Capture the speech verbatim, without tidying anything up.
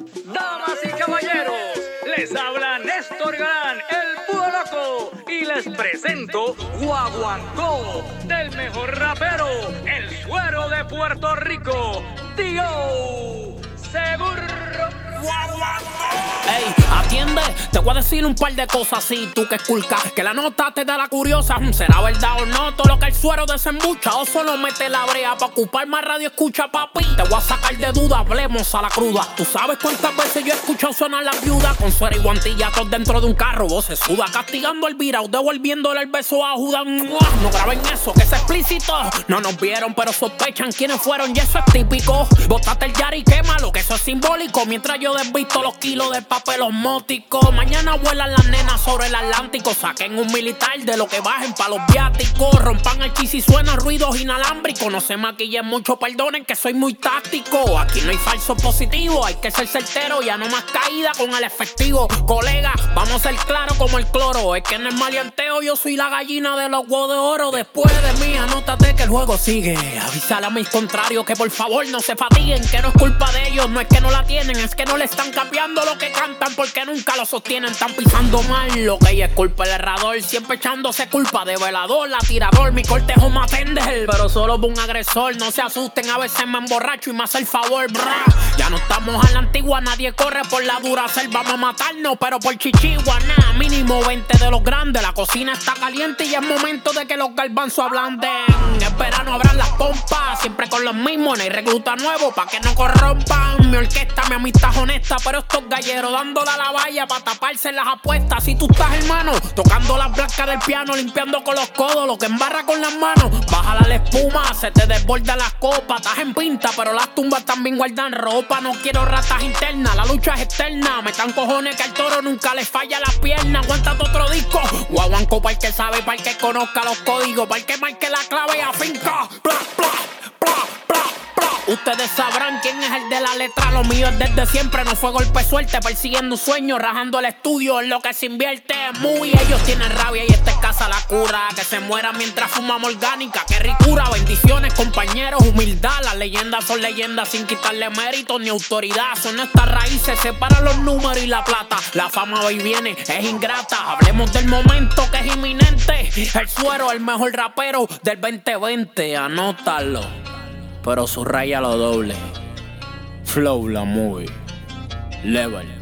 Damas y caballeros, les habla Néstor Galán, el Búho Loco, y les presento Guaguancó, del mejor rapero, el Suero de Puerto Rico, Tío Seguro. Ey, atiende, te voy a decir un par de cosas así, tú que esculcas, que la nota te da la curiosa. ¿Será verdad o no todo lo que el suero desembucha? O solo mete la brea pa' ocupar más radio escucha, papi. Te voy a sacar de duda, hablemos a la cruda. ¿Tú sabes cuántas veces yo he escuchado sonar las viudas? Con suero y guantilla todos dentro de un carro, voces suda, castigando al virao, devolviéndole el beso a Judas. No graben eso, que es explícito. No nos vieron, pero sospechan quiénes fueron y eso es típico. Bótate el yari y quémalo, que eso es simbólico. Mientras yo desvisto los kilos de papel osmótico. Mañana vuelan las nenas sobre el Atlántico. Saquen un militar de lo que bajen pa' los viáticos. Rompan el chis y suenan ruidos inalámbricos. No se maquillen mucho, perdonen que soy muy táctico. Aquí no hay falso positivo, hay que ser certero. Ya no más caída con el efectivo. Colega, vamos a ser claros como el cloro. Es que en el maleanteo yo soy la gallina de los huevos de oro. Después de mí, anótate que el juego sigue. Avísale a mis contrarios que por favor no se fatiguen, que no es culpa de ellos, no es que no la tienen, es que no le están cambiando lo que cantan porque nunca lo sostienen. Están pisando mal, lo que ella es culpa el errador, siempre echándose culpa de velador, la tirador, mi cortejo me atender, pero solo por un agresor. No se asusten, a veces me emborracho y me hace el favor, brah. Ya no estamos a la antigua, nadie corre por la dura selva, vamos a matarnos, pero por chichigua, nada, mínimo veinte de los grandes. La cocina está caliente y es momento de que los garbanzos ablanden. En verano abran las pompas, siempre con los mismos, no hay recluta nuevo pa' que no corrompan. Mi orquesta, mi amistad honesta, pero estos galleros dándole a la valla pa' taparse las apuestas. Si tú estás, hermano, tocando las blancas del piano, limpiando con los codos lo que embarra con las manos, bájala la espuma, se te desborda las copas. Estás en pinta, pero las tumbas también guardan ropa. No quiero ratas internas, la lucha es externa. Me tan cojones que al toro nunca le falla la pierna. Aguántate otro disco, Guaguancó para el que sabe, para el que conozca los códigos, para el que marque la clave y afinca. Bla, bla, bla, bla. Ustedes sabrán quién es el de la letra. Lo mío es desde siempre, no fue golpe suerte. Persiguiendo un sueño, rajando el estudio en lo que se invierte. Muy, ellos tienen rabia y esta es casa la cura. Que se mueran mientras fumamos orgánica, qué ricura. Bendiciones compañeros, humildad. Las leyendas son leyendas sin quitarle mérito ni autoridad. Son estas raíces, separan los números y la plata. La fama va y viene, es ingrata. Hablemos del momento que es inminente. El suero, el mejor rapero del veinte veinte, anótalo, pero subraya lo doble. Flow la movie. Level.